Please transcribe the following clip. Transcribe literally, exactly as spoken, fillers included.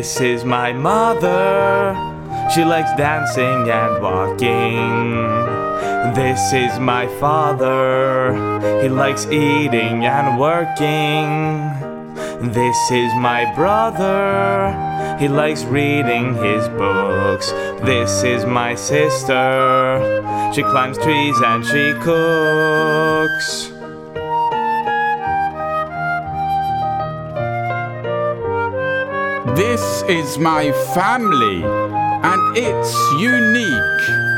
This is my mother. She likes dancing and walking. This is my father. He likes eating and working. This is my brother. He likes reading his books. This is my sister. She climbs trees and she cooks. This is my family, and it's unique.